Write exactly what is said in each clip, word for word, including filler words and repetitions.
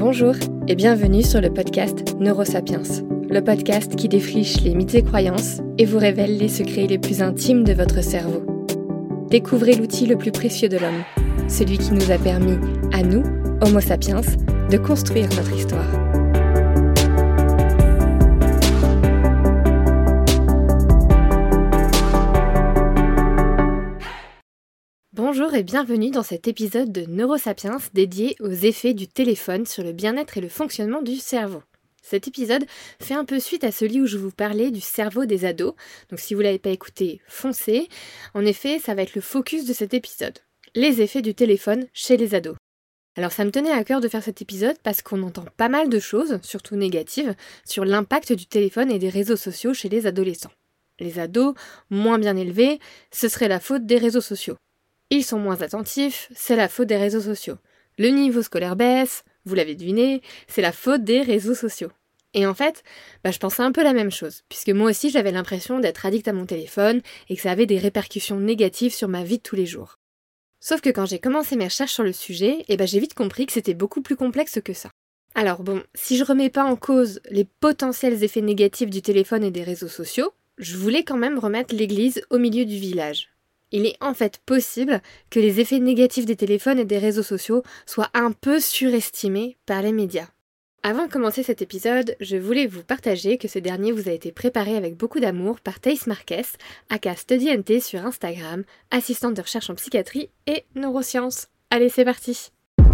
Bonjour et bienvenue sur le podcast Neurosapiens, le podcast qui défriche les mythes et croyances et vous révèle les secrets les plus intimes de votre cerveau. Découvrez l'outil le plus précieux de l'homme, celui qui nous a permis, à nous, Homo sapiens, de construire notre histoire. Bonjour et bienvenue dans cet épisode de Neurosapiens dédié aux effets du téléphone sur le bien-être et le fonctionnement du cerveau. Cet épisode fait un peu suite à celui où je vous parlais du cerveau des ados, donc si vous ne l'avez pas écouté, foncez. En effet, ça va être le focus de cet épisode, les effets du téléphone chez les ados. Alors ça me tenait à cœur de faire cet épisode parce qu'on entend pas mal de choses, surtout négatives, sur l'impact du téléphone et des réseaux sociaux chez les adolescents. Les ados, moins bien élevés, ce serait la faute des réseaux sociaux. Ils sont moins attentifs, c'est la faute des réseaux sociaux. Le niveau scolaire baisse, vous l'avez deviné, c'est la faute des réseaux sociaux. Et en fait, bah, je pensais un peu la même chose, puisque moi aussi j'avais l'impression d'être addict à mon téléphone et que ça avait des répercussions négatives sur ma vie de tous les jours. Sauf que quand j'ai commencé mes recherches sur le sujet, eh ben, j'ai vite compris que c'était beaucoup plus complexe que ça. Alors bon, si je remets pas en cause les potentiels effets négatifs du téléphone et des réseaux sociaux, je voulais quand même remettre l'église au milieu du village. Il est en fait possible que les effets négatifs des téléphones et des réseaux sociaux soient un peu surestimés par les médias. Avant de commencer cet épisode, je voulais vous partager que ce dernier vous a été préparé avec beaucoup d'amour par Thaïs Marquez, aka StudyNT sur Instagram, assistante de recherche en psychiatrie et neurosciences. Allez, c'est parti!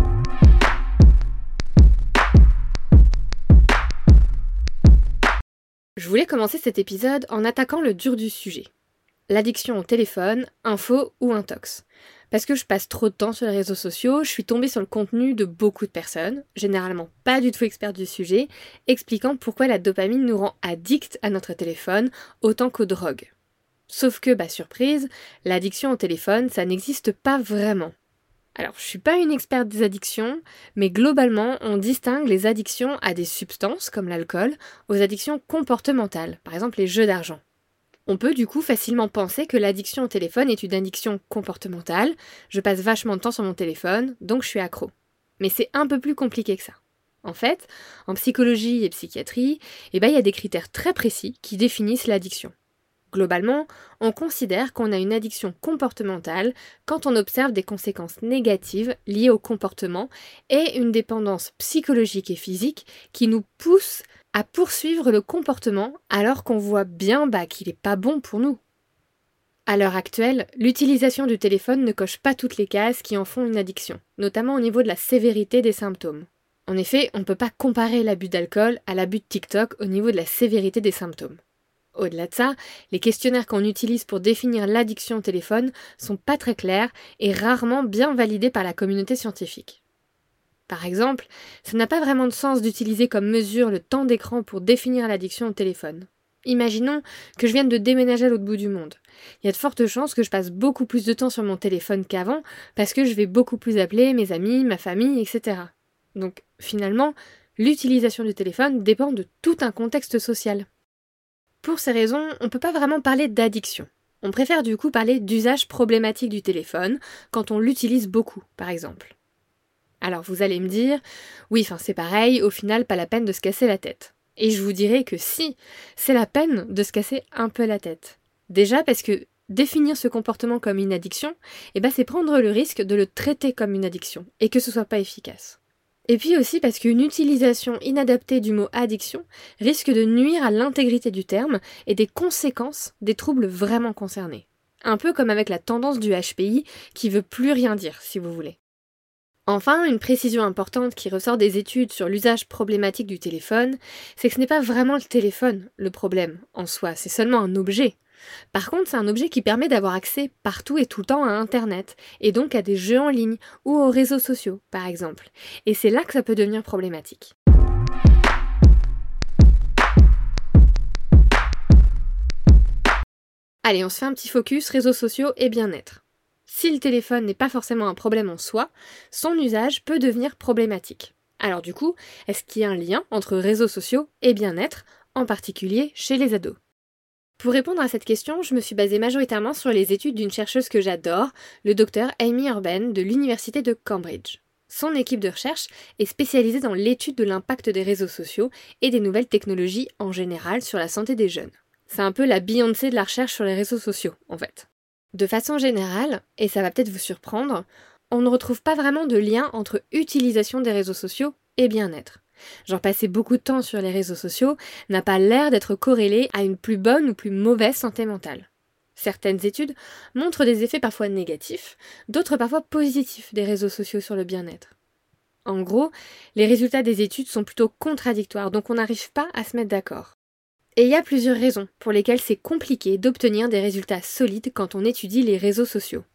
Je voulais commencer cet épisode en attaquant le dur du sujet. L'addiction au téléphone, info ou intox. Parce que je passe trop de temps sur les réseaux sociaux, je suis tombée sur le contenu de beaucoup de personnes, généralement pas du tout expertes du sujet, expliquant pourquoi la dopamine nous rend addicts à notre téléphone autant qu'aux drogues. Sauf que, bah surprise, l'addiction au téléphone, ça n'existe pas vraiment. Alors, je suis pas une experte des addictions, mais globalement, on distingue les addictions à des substances, comme l'alcool, aux addictions comportementales, par exemple les jeux d'argent. On peut du coup facilement penser que l'addiction au téléphone est une addiction comportementale, je passe vachement de temps sur mon téléphone, donc je suis accro. Mais c'est un peu plus compliqué que ça. En fait, en psychologie et psychiatrie, eh ben, y a des critères très précis qui définissent l'addiction. Globalement, on considère qu'on a une addiction comportementale quand on observe des conséquences négatives liées au comportement et une dépendance psychologique et physique qui nous pousse à poursuivre le comportement alors qu'on voit bien bah, qu'il n'est pas bon pour nous. À l'heure actuelle, l'utilisation du téléphone ne coche pas toutes les cases qui en font une addiction, notamment au niveau de la sévérité des symptômes. En effet, on ne peut pas comparer l'abus d'alcool à l'abus de TikTok au niveau de la sévérité des symptômes. Au-delà de ça, les questionnaires qu'on utilise pour définir l'addiction au téléphone sont pas très clairs et rarement bien validés par la communauté scientifique. Par exemple, ça n'a pas vraiment de sens d'utiliser comme mesure le temps d'écran pour définir l'addiction au téléphone. Imaginons que je vienne de déménager à l'autre bout du monde. Il y a de fortes chances que je passe beaucoup plus de temps sur mon téléphone qu'avant parce que je vais beaucoup plus appeler mes amis, ma famille, et cetera. Donc finalement, l'utilisation du téléphone dépend de tout un contexte social. Pour ces raisons, on ne peut pas vraiment parler d'addiction. On préfère du coup parler d'usage problématique du téléphone quand on l'utilise beaucoup, par exemple. Alors vous allez me dire, oui, enfin c'est pareil, au final pas la peine de se casser la tête. Et je vous dirais que si, c'est la peine de se casser un peu la tête. Déjà parce que définir ce comportement comme une addiction, eh ben c'est prendre le risque de le traiter comme une addiction et que ce soit pas efficace. Et puis aussi parce qu'une utilisation inadaptée du mot addiction risque de nuire à l'intégrité du terme et des conséquences des troubles vraiment concernés. Un peu comme avec la tendance du H P I qui veut plus rien dire, si vous voulez. Enfin, une précision importante qui ressort des études sur l'usage problématique du téléphone, c'est que ce n'est pas vraiment le téléphone le problème en soi, c'est seulement un objet. Par contre, c'est un objet qui permet d'avoir accès partout et tout le temps à Internet, et donc à des jeux en ligne ou aux réseaux sociaux, par exemple. Et c'est là que ça peut devenir problématique. Allez, on se fait un petit focus réseaux sociaux et bien-être. Si le téléphone n'est pas forcément un problème en soi, son usage peut devenir problématique. Alors du coup, est-ce qu'il y a un lien entre réseaux sociaux et bien-être, en particulier chez les ados ? Pour répondre à cette question, je me suis basée majoritairement sur les études d'une chercheuse que j'adore, le docteur Amy Urban de l'université de Cambridge. son équipe de recherche est spécialisée dans l'étude de l'impact des réseaux sociaux et des nouvelles technologies en général sur la santé des jeunes. C'est un peu la Beyoncé de la recherche sur les réseaux sociaux, en fait. De façon générale, et ça va peut-être vous surprendre, on ne retrouve pas vraiment de lien entre utilisation des réseaux sociaux et bien-être. Genre passer beaucoup de temps sur les réseaux sociaux n'a pas l'air d'être corrélé à une plus bonne ou plus mauvaise santé mentale. Certaines études montrent des effets parfois négatifs, d'autres parfois positifs des réseaux sociaux sur le bien-être. En gros, les résultats des études sont plutôt contradictoires, donc on n'arrive pas à se mettre d'accord. Et il y a plusieurs raisons pour lesquelles c'est compliqué d'obtenir des résultats solides quand on étudie les réseaux sociaux.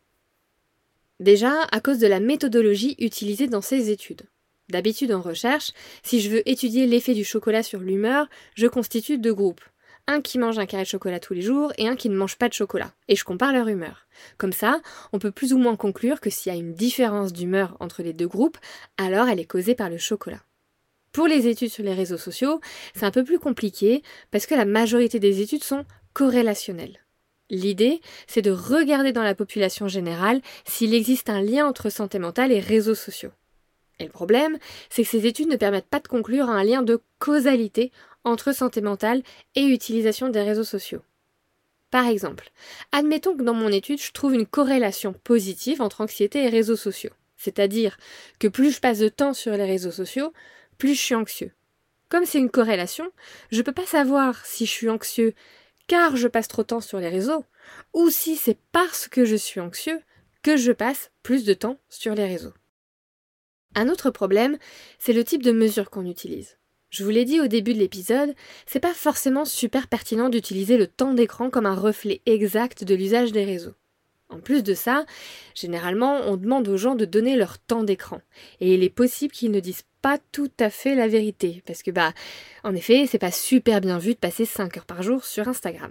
Déjà, à cause de la méthodologie utilisée dans ces études. D'habitude en recherche, si je veux étudier l'effet du chocolat sur l'humeur, je constitue deux groupes. Un qui mange un carré de chocolat tous les jours et un qui ne mange pas de chocolat. Et je compare leur humeur. Comme ça, on peut plus ou moins conclure que s'il y a une différence d'humeur entre les deux groupes, alors elle est causée par le chocolat. Pour les études sur les réseaux sociaux, c'est un peu plus compliqué parce que la majorité des études sont corrélationnelles. L'idée, c'est de regarder dans la population générale s'il existe un lien entre santé mentale et réseaux sociaux. Et le problème, c'est que ces études ne permettent pas de conclure à un lien de causalité entre santé mentale et utilisation des réseaux sociaux. Par exemple, admettons que dans mon étude, je trouve une corrélation positive entre anxiété et réseaux sociaux. C'est-à-dire que plus je passe de temps sur les réseaux sociaux, plus je suis anxieux. Comme c'est une corrélation, je ne peux pas savoir si je suis anxieux car je passe trop de temps sur les réseaux, ou si c'est parce que je suis anxieux que je passe plus de temps sur les réseaux. Un autre problème, c'est le type de mesure qu'on utilise. Je vous l'ai dit au début de l'épisode, c'est pas forcément super pertinent d'utiliser le temps d'écran comme un reflet exact de l'usage des réseaux. En plus de ça, généralement, on demande aux gens de donner leur temps d'écran. Et il est possible qu'ils ne disent pas tout à fait la vérité. Parce que, bah, en effet, c'est pas super bien vu de passer cinq heures par jour sur Instagram.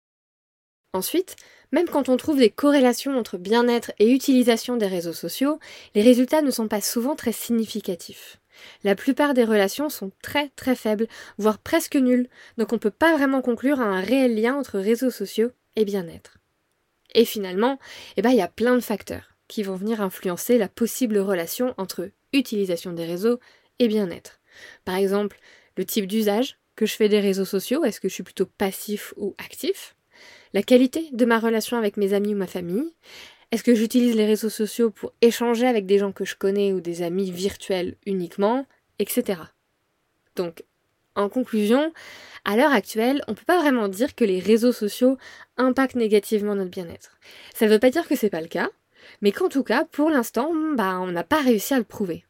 Ensuite, même quand on trouve des corrélations entre bien-être et utilisation des réseaux sociaux, les résultats ne sont pas souvent très significatifs. La plupart des relations sont très très faibles, voire presque nulles, donc on ne peut pas vraiment conclure à un réel lien entre réseaux sociaux et bien-être. Et finalement, eh ben, il y a plein de facteurs qui vont venir influencer la possible relation entre utilisation des réseaux et bien-être. Par exemple, le type d'usage que je fais des réseaux sociaux, est-ce que je suis plutôt passif ou actif ? La qualité de ma relation avec mes amis ou ma famille. Est-ce que j'utilise les réseaux sociaux pour échanger avec des gens que je connais ou des amis virtuels uniquement, et cetera. Donc, en conclusion, à l'heure actuelle, on ne peut pas vraiment dire que les réseaux sociaux impactent négativement notre bien-être. Ça ne veut pas dire que c'est pas le cas, mais qu'en tout cas, pour l'instant, bah, on n'a pas réussi à le prouver.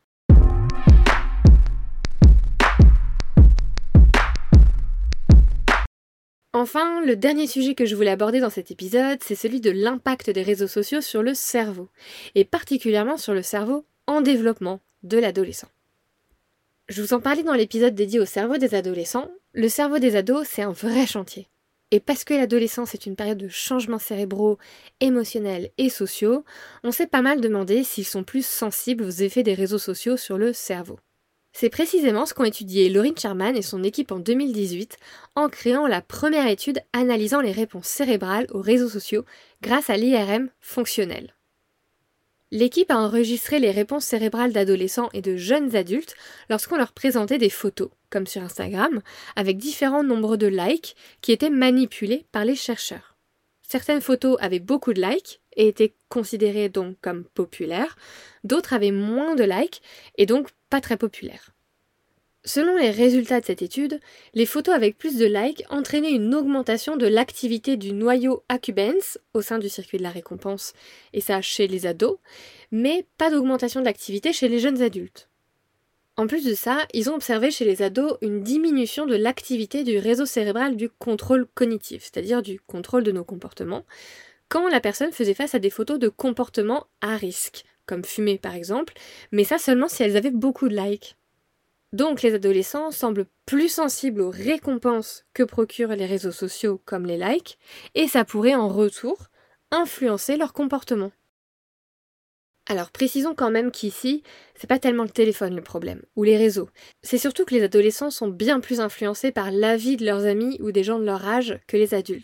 Enfin, le dernier sujet que je voulais aborder dans cet épisode, c'est celui de l'impact des réseaux sociaux sur le cerveau, et particulièrement sur le cerveau en développement de l'adolescent. Je vous en parlais dans l'épisode dédié au cerveau des adolescents, le cerveau des ados, c'est un vrai chantier. Et parce que l'adolescence est une période de changements cérébraux, émotionnels et sociaux, on s'est pas mal demandé s'ils sont plus sensibles aux effets des réseaux sociaux sur le cerveau. C'est précisément ce qu'ont étudié Laureen Sherman et son équipe en deux mille dix-huit en créant la première étude analysant les réponses cérébrales aux réseaux sociaux grâce à l'I R M fonctionnel. L'équipe a enregistré les réponses cérébrales d'adolescents et de jeunes adultes lorsqu'on leur présentait des photos, comme sur Instagram, avec différents nombres de likes qui étaient manipulés par les chercheurs. Certaines photos avaient beaucoup de likes et étaient considérées donc comme populaires, d'autres avaient moins de likes et donc pas très populaires. Selon les résultats de cette étude, les photos avec plus de likes entraînaient une augmentation de l'activité du noyau accumbens au sein du circuit de la récompense, et ça chez les ados, mais pas d'augmentation d'activité chez les jeunes adultes. En plus de ça, ils ont observé chez les ados une diminution de l'activité du réseau cérébral du contrôle cognitif, c'est-à-dire du contrôle de nos comportements, quand la personne faisait face à des photos de comportements à risque, comme fumer par exemple, mais ça seulement si elles avaient beaucoup de likes. Donc les adolescents semblent plus sensibles aux récompenses que procurent les réseaux sociaux comme les likes, et ça pourrait en retour influencer leur comportement. Alors précisons quand même qu'ici, c'est pas tellement le téléphone le problème, ou les réseaux. C'est surtout que les adolescents sont bien plus influencés par l'avis de leurs amis ou des gens de leur âge que les adultes.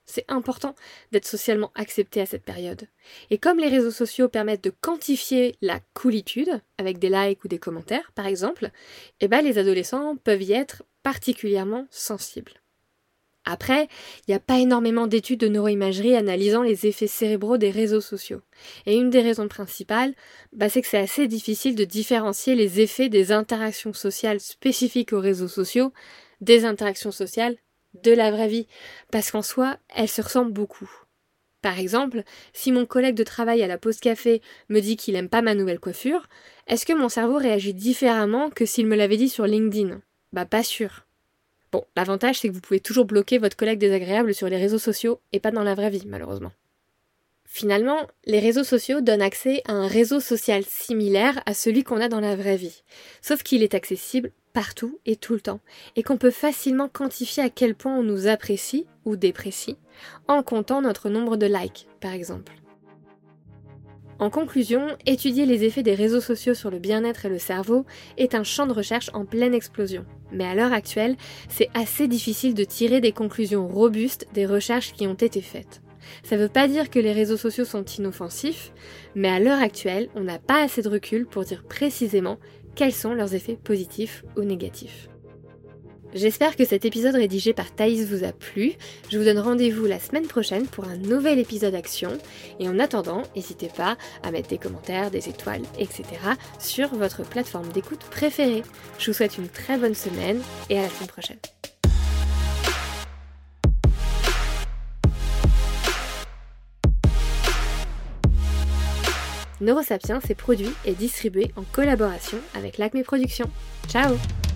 C'est important d'être socialement accepté à cette période. Et comme les réseaux sociaux permettent de quantifier la coolitude, avec des likes ou des commentaires par exemple, eh ben les adolescents peuvent y être particulièrement sensibles. Après, il n'y a pas énormément d'études de neuroimagerie analysant les effets cérébraux des réseaux sociaux. Et une des raisons principales, bah, c'est que c'est assez difficile de différencier les effets des interactions sociales spécifiques aux réseaux sociaux des interactions sociales de la vraie vie, parce qu'en soi, elles se ressemblent beaucoup. Par exemple, si mon collègue de travail à la pause café me dit qu'il aime pas ma nouvelle coiffure, est-ce que mon cerveau réagit différemment que s'il me l'avait dit sur LinkedIn ? Bah pas sûr. Bon, l'avantage c'est que vous pouvez toujours bloquer votre collègue désagréable sur les réseaux sociaux et pas dans la vraie vie, malheureusement. Finalement, les réseaux sociaux donnent accès à un réseau social similaire à celui qu'on a dans la vraie vie, sauf qu'il est accessible partout et tout le temps, et qu'on peut facilement quantifier à quel point on nous apprécie ou déprécie, en comptant notre nombre de likes, par exemple. En conclusion, étudier les effets des réseaux sociaux sur le bien-être et le cerveau est un champ de recherche en pleine explosion. Mais à l'heure actuelle, c'est assez difficile de tirer des conclusions robustes des recherches qui ont été faites. Ça ne veut pas dire que les réseaux sociaux sont inoffensifs, mais à l'heure actuelle, on n'a pas assez de recul pour dire précisément quels sont leurs effets positifs ou négatifs. J'espère que cet épisode rédigé par Thaïs vous a plu. Je vous donne rendez-vous la semaine prochaine pour un nouvel épisode Action. Et en attendant, n'hésitez pas à mettre des commentaires, des étoiles, et cetera sur votre plateforme d'écoute préférée. Je vous souhaite une très bonne semaine et à la semaine prochaine. Neurosapiens est produit et distribué en collaboration avec l'Acme Productions. Ciao!